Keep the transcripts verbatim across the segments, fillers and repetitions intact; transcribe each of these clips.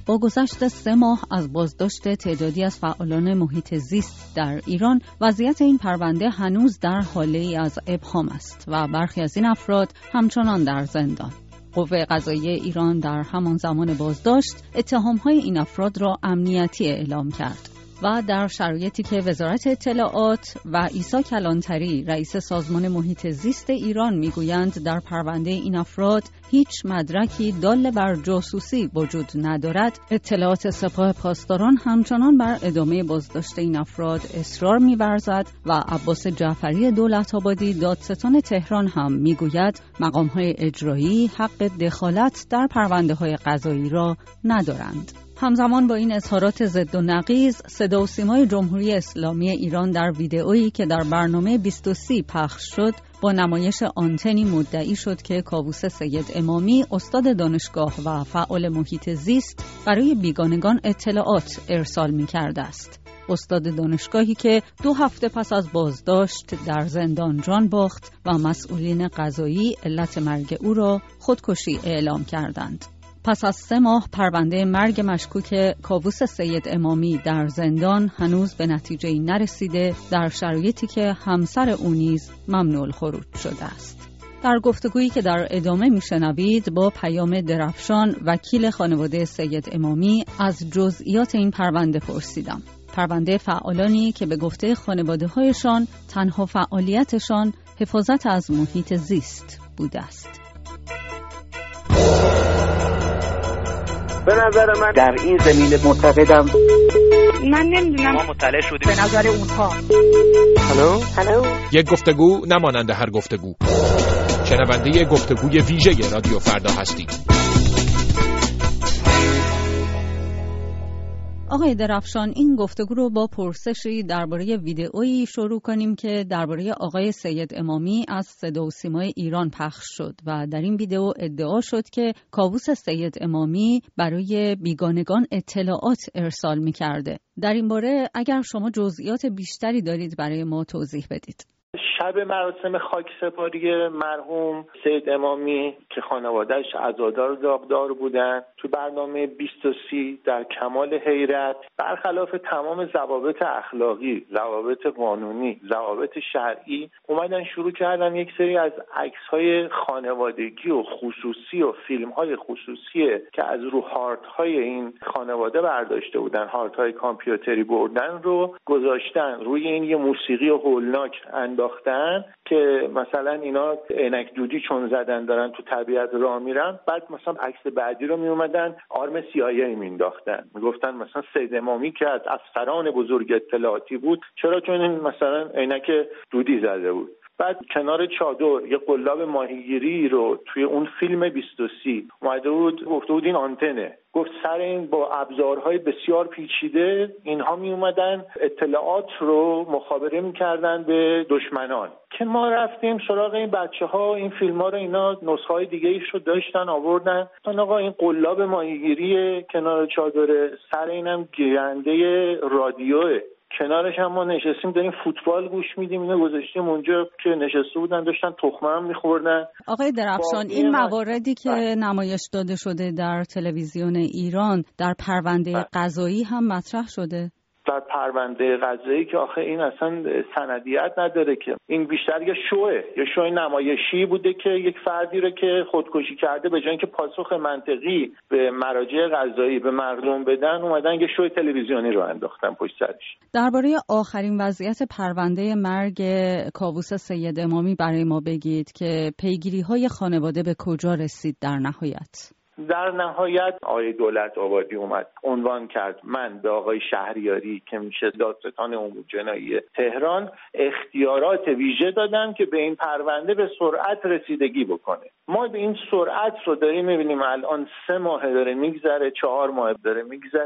با گذشت سه ماه از بازداشت تعدادی از فعالان محیط زیست در ایران، وضعیت این پرونده هنوز در حاله‌ای از ابهام است و برخی از این افراد همچنان در زندان. قوه قضاییه ایران در همان زمان بازداشت اتهام‌های این افراد را امنیتی اعلام کرد و در شرایطی که وزارت اطلاعات و عیسی کلانتری رئیس سازمان محیط زیست ایران میگویند در پرونده این افراد هیچ مدرکی دال بر جاسوسی وجود ندارد، اطلاعات سپاه پاسداران همچنان بر ادامه بازداشت این افراد اصرار می‌ورزد و عباس جعفری دولت‌آبادی دادستان تهران هم میگوید مقام‌های اجرایی حق دخالت در پرونده‌های قضایی را ندارند. همزمان با این اظهارات ضد و نقیض، صدا و سیمای جمهوری اسلامی ایران در ویدئویی که در برنامه بیست و سه پخش شد با نمایش آنتنی مدعی شد که کاووس سید امامی استاد دانشگاه و فعال محیط زیست برای بیگانگان اطلاعات ارسال می‌کرده است. استاد دانشگاهی که دو هفته پس از بازداشت در زندان جان باخت و مسئولین قضایی علت مرگ او را خودکشی اعلام کردند. پس از سه ماه پرونده مرگ مشکوک کاووس سید امامی در زندان هنوز به نتیجه‌ای نرسیده، در شرایطی که همسر او نیز ممنوع الخروج شده است. در گفتگویی که در ادامه میشنوید با پیام درفشان وکیل خانواده سید امامی از جزئیات این پرونده پرسیدم. پرونده فعالانی که به گفته خانواده‌هایشان تنها فعالیتشان حفاظت از محیط زیست بوده است. به نظر من در این زمینه معتقدم من نمیدونم ما مطلع شدیم به نظر اونها. هلو هلو یک گفتگو نمانند هر گفتگو. شنونده گفتگوی ویژه رادیو فردا هستید. آقای درفشان، این گفتگو رو با پرسشی درباره ویدئویی شروع کنیم که درباره آقای سید امامی از صدا و سیمای ایران پخش شد و در این ویدئو ادعا شد که کاووس سید امامی برای بیگانگان اطلاعات ارسال می‌کرده. در این باره اگر شما جزئیات بیشتری دارید برای ما توضیح بدید. شب مراسم خاکسپاری مرحوم سید امامی که خانواده‌اش عزادار داغدار بودن، تو برنامه بیست و سه در کمال حیرت برخلاف تمام ضوابط اخلاقی، ضوابط قانونی، ضوابط شرعی اومدن شروع کردن یک سری از عکس‌های خانوادگی و خصوصی و فیلم‌های خصوصی که از رو هاردهای این خانواده برداشته بودن، هاردهای کامپیوتری بردن رو گذاشتن روی این یه موسیقی هولناک انداختن که مثلا اینا عینک دودی چون زدن دارن تو طبیعت راه میرن. بعد مثلا عکس بعدی رو می اومدن آرم سی آی ای مینداختن، میگفتن مثلا سید امامی که از افسران بزرگ اطلاعاتی بود، چرا؟ چون این مثلا عینک دودی زده بود. بعد کنار چادر یه قلاب ماهیگیری رو توی اون فیلم بیست و سه اومده بود، گفته بود این آنتنه. گفت سر این با ابزارهای بسیار پیچیده اینها می اومدن اطلاعات رو مخابره میکردن به دشمنان. که ما رفتیم سراغ این بچه ها، این فیلم ها رو اینا نسخه های دیگه ایش رو داشتن آوردن. آقا این قلاب ماهیگیری کنار چادر، سر اینم گیرنده رادیوه، کنارش هم ما نشستیم داریم فوتبال گوش میدیم. اینا گذاشتیم اونجا که نشسته بودن داشتن تخمه هم میخوردن. آقای درفشان، این مواردی که نمایش داده شده در تلویزیون ایران در پرونده قضایی هم مطرح شده؟ در پرونده قضایی که آخه این اصلا سندیت نداره، که این بیشتر یه شوه یه شو نمایشی بوده که یک فردی رو که خودکشی کرده به جای اینکه پاسخ منطقی به مراجع قضایی به مردم بدن، اومدن یه شو تلویزیونی رو انداختن پشت سرش. درباره آخرین وضعیت پرونده مرگ کاووس سید امامی برای ما بگید که پیگیری‌های خانواده به کجا رسید در نهایت؟ در نهایت آقای دولت‌آبادی اومد عنوان کرد من به آقای شهریاری که میشه دادستان امور جنایی تهران اختیارات ویژه دادم که به این پرونده به سرعت رسیدگی بکنه. ما به این سرعت رو داریم میبینیم الان سه ماه داره میگذره، چهار ماه داره میگذره.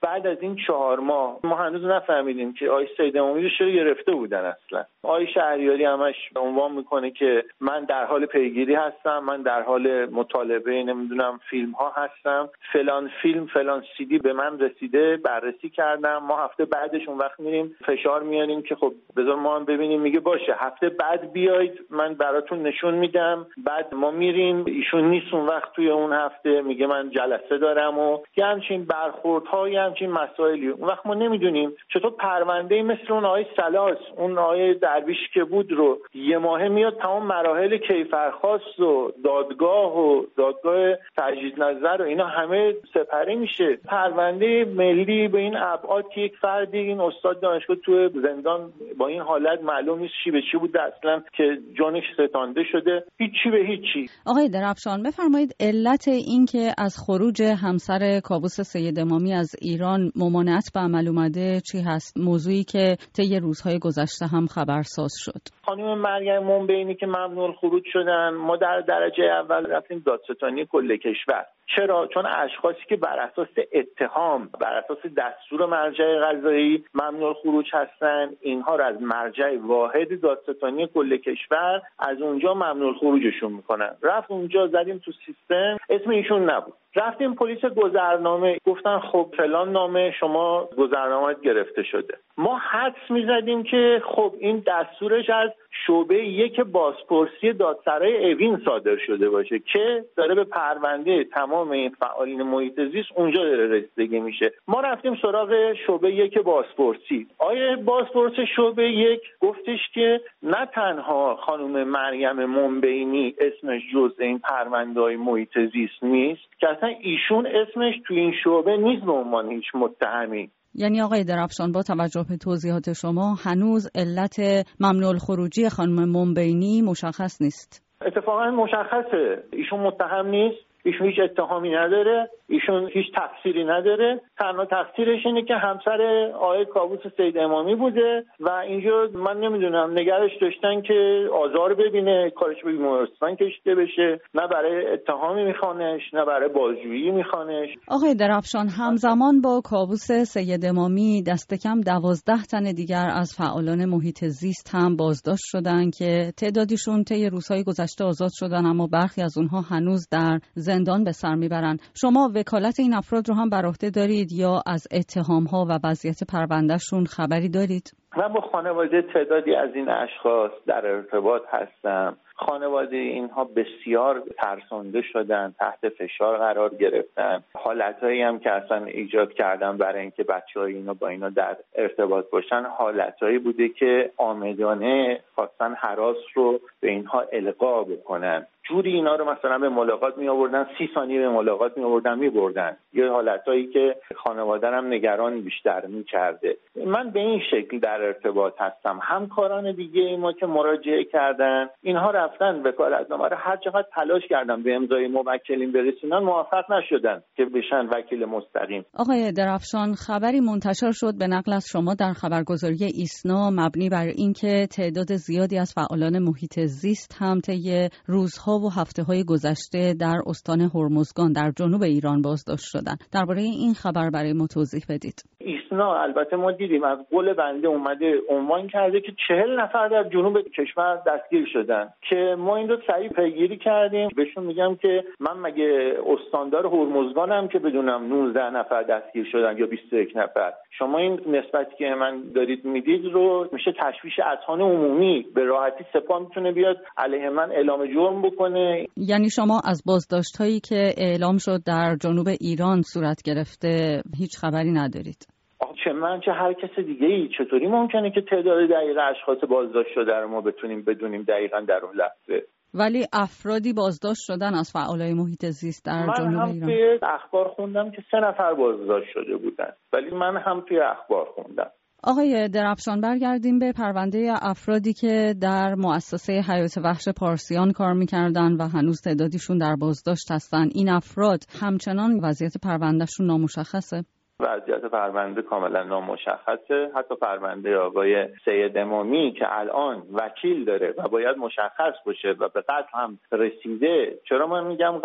بعد از این چهار ماه ما هنوز نفهمیدیم که آقای سید امامی رو چرا گرفته بودن اصلا. آقای شهریاری همش عنوان میکنه که من در حال پیگیری هستم، من در حال مطالبه نمیدونم فیلم ها هستم، فلان فیلم فلان سیدی به من رسیده، بررسی کردم. ما هفته بعدش اون وقت میریم فشار میاریم که خب بذار ما هم ببینیم. میگه باشه هفته بعد بیاید من براتون نشون میدم. بعد ما میریم، ایشون نیست اون وقت توی اون هفته، میگه من جلسه دارم و یه همچین برخوردها، یه همچین مسائلی. اون وقت ما نمیدونیم چطور پرونده مثل اون آقای سلاس، اون آقای درویش که بود رو یه ماهه میاد تمام مراحل کیفرخواست و دادگاه و دادگاه تجدید نظر و اینا همه سپری میشه. پرونده ملی به این ابعاد که یک فردی، این استاد دانشگاه تو زندان با این حالت معلوم نیست چی به چی بود اصلا که جانش ستانده شده، هیچی به هیچی. آقای درفشان بفرمایید علت این که از خروج همسر کاووس سید امامی از ایران ممانعت به عمل اومده چی هست؟ موضوعی که طی روزهای گذشته هم خبرساز شد. خانم مریم منبعینی که ممنوع الخروج شدن، ما در درجه اول رفتیم دادستانی کل کشور. چرا؟ چون اشخاصی که بر اساس اتهام، بر اساس دستور مرجع قضایی ممنوع الخروج هستن، اینها را از مرجع واحد دادستانی کل کشور از اونجا ممنوع الخروجشون میکنن. رفت اونجا زدیم تو سیستم، اسم ایشون نبود. رفتیم پلیس گذرنامه، گفتن خب فلان نامه شما گذرنامه‌ات گرفته شده. ما حدس می‌زدیم که خب این دستورش از شعبه یک بازپرسی دادسرای اوین صادر شده باشه که داره به پرونده تمام این فعالین محیط زیست اونجا داره رسیدگی میشه. ما رفتیم سراغ شعبه یک بازپرسی. آیه بازپرس شعبه یک گفتش که نه تنها خانم مریم منبعینی اسمش جزء این پرونده‌های محیط زیست نیست، که اصلا ایشون اسمش تو این شعبه نیست به عنوان هیچ متهمی. یعنی آقای درفشان با توجه به توضیحات شما هنوز علت ممنوع الخروجی خانم منبعینی مشخص نیست؟ اتفاقا مشخصه، ایشون متهم نیست، ایشون هیچ اتهامی نداره، ایشون هیچ تقصیری نداره. تنها تقصیرش اینه که همسر آقای کاووس سید امامی بوده و اینجا من نمیدونم نگرش داشتن که آزار ببینه، کارش به بیمارستان کشیده بشه، نه برای اتهامی میخوانش نه برای بازجویی میخوانش. آقای درفشان همزمان با کاووس سید امامی دست کم دوازده تن دیگر از فعالان محیط زیست هم بازداشت شدن که تعدادیشون طی روزهای گذشته آزاد شدن، اما برخی از اونها هنوز در زندان به سر میبرن. شما وکالت این افراد رو هم بر عهده دارید یا از اتهام‌ها و وضعیت پروندهشون خبری دارید؟ من با خانواده تعدادی از این اشخاص در ارتباط هستم. خانواده اینها بسیار ترسانده شدن، تحت فشار قرار گرفتن. حالتایی هم که اصلا ایجاد کردن برای اینکه بچه‌های اینا با اینا در ارتباط باشن، حالتایی بوده که عامدانه خواستن هراس رو به اینها القا بکنن. جوری اینا رو مثلا به ملاقات می آوردن، سی ثانیه به ملاقات می آوردن می بردن. یه حالتایی که خانواده هم نگران بیشتر می کرده. من به این شکل در ارتباط هستم. همکاران دیگه ای ما که مراجعه کردن، اینها رفتن وکالتنامه رو هر چقدر تلاش کردن به امضای موکلین برسونن، موفق نشدن که بشن وکیل مستقیم. آقای درفشان خبری منتشر شد به نقل از شما در خبرگزاری ایسنا مبنی بر اینکه تعداد زیادی از فعالان محیط زیست هم طی روزها و هفته‌های گذشته در استان هرمزگان در جنوب ایران بازداشت شدند. درباره این خبر برای ما توضیح بدید. ایسنا البته ما دیدیم از قول بنده اومده عنوان کرده که چهل نفر در جنوب کشور دستگیر شدن که ما این رو سریع پیگیری کردیم. بهشون میگم که من مگه استاندار هرمزگانم که بدونم نوزده نفر دستگیر شدن یا بیست و یک نفر؟ شما این نسبتی که من دارید میدید رو میشه تشویش اذهان عمومی، به راحتی سپاه میتونه بیاد علیه من اعلام جرم بکنه. یعنی شما از بازداشت‌هایی که اعلام شد در جنوب ایران صورت گرفته هیچ خبری ندارید؟ چه من چه هر کس دیگه ای چطوری ممکنه که تعداد دقیق اشخاص بازداشت شده رو ما بتونیم بدونیم دقیقاً در اون لحظه؟ ولی افرادی بازداشت شدن از فعالای محیط زیست در جنوب ایران. من هم توی اخبار خوندم که سه نفر بازداشت شده بودن، ولی من هم توی اخبار خوندم. آقای درفشان برگردیم به پرونده افرادی که در مؤسسه حیات وحش پارسیان کار می‌کردن و هنوز تعدادیشون در بازداشت هستن. این افراد همچنان وضعیت پروندهشون نامشخصه؟ وضعیت پرونده کاملا نامشخصه. حتی پرونده آقای سید امامی که الان وکیل داره و باید مشخص باشه و به قتل هم رسیده. چرا من میگم قتل؟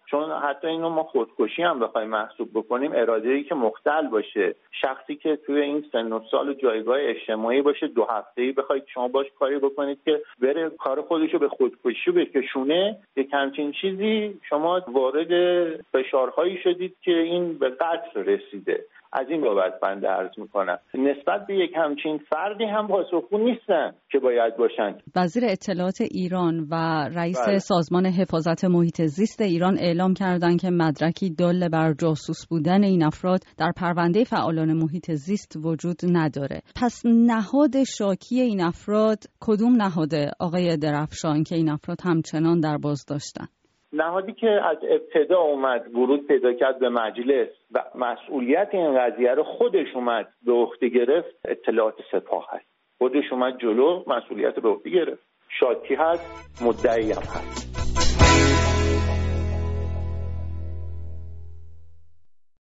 چون حتی اینو ما خودکشی هم بخوایم محسوب بکنیم، اراده‌ای که مختل باشه، شخصی که توی این سن و سال و جایگاه اجتماعی باشه، دو هفته‌ای بخواید شما باش کاری بکنید که بره کار خودشو به خودکشی بکشونه، یک همچین چیزی شما وارد فشارهایی شدید که این به قتل رسیده. از این بابت بنده عرض میکنم نسبت به یک همچین فردی هم پاسخگو نیستن که باید باشن. وزیر اطلاعات ایران و رئیس بله. سازمان حفاظت محیط زیست ایران اعلام کردند که مدرکی دال بر جاسوس بودن این افراد در پرونده فعالان محیط زیست وجود نداره. پس نهاد شاکی این افراد کدوم نهاده آقای درفشان که این افراد همچنان در بازداشتن؟ نهادی که از ابتدا اومد ورود پیدا کرد به مجلس و مسئولیت این قضیه رو خودش اومد به عهده گرفت، اطلاعات سپاه هست. خودش اومد جلو مسئولیت به عهده گرفت. شاکی هست، مدعی هم هست.